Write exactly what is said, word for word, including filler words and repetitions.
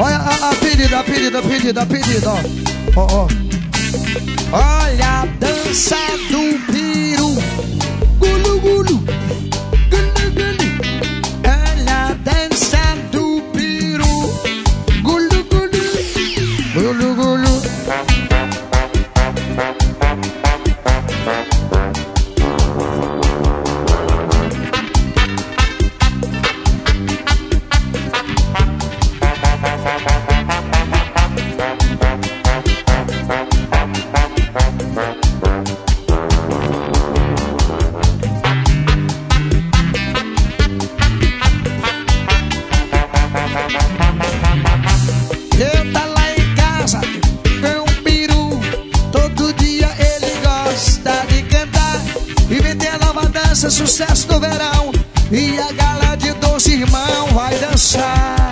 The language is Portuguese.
Olha a, a pedida, a pedida, a pedida, a pedida, ó. Ó, ó. Olha a dança do peru. Gulu, gulu. Gulu, gulu. Olha a dança do peru. Gulu, gulu. Gulu, gulu. Eu tá lá em casa com um peru. Todo dia ele gosta de cantar. Inventei a nova dança, sucesso do verão. E a gala de doze irmãos vai dançar.